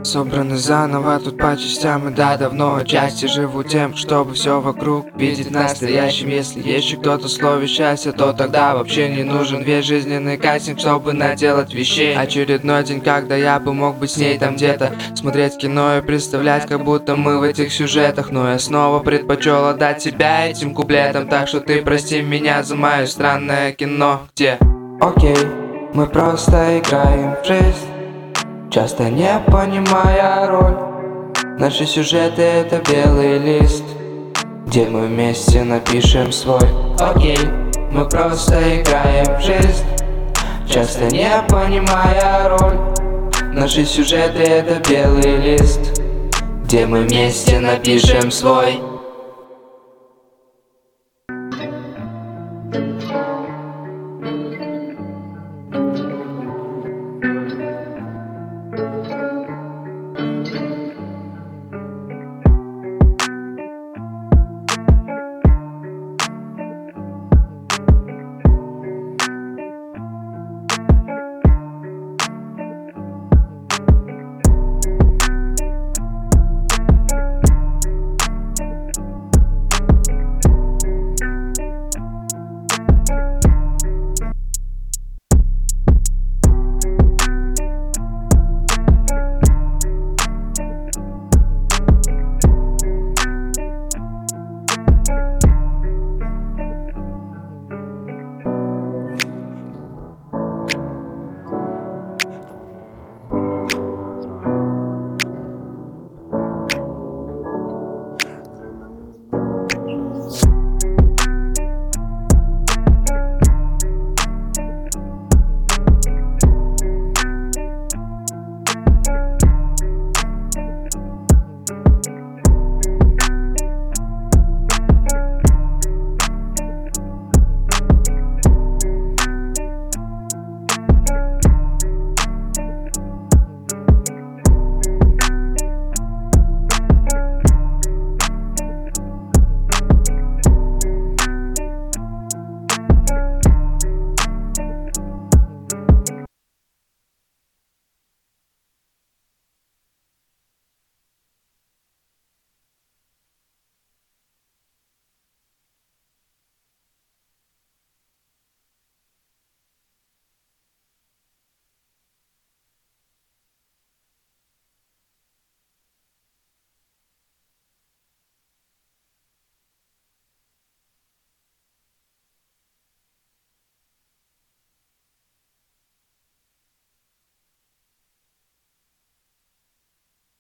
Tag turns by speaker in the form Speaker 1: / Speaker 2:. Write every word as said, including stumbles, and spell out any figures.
Speaker 1: Собраны заново тут по частям, и да, давно отчасти живу тем, чтобы все вокруг видеть настоящим. Если есть кто-то в слове счастья, то тогда вообще не нужен весь жизненный кастинг, чтобы наделать вещей. Очередной день, когда я бы мог быть с ней там где-то, смотреть кино и представлять, как будто мы в этих сюжетах. Но я снова предпочел отдать себя этим куплетам, так что ты прости меня за мое странное кино, где окей, мы просто играем в жизнь, часто не понимая роль. Наши сюжеты — это белый лист, где мы вместе напишем свой. Окей, мы просто играем в жизнь, часто не понимая роль. Наши сюжеты — это белый лист, где мы вместе напишем свой.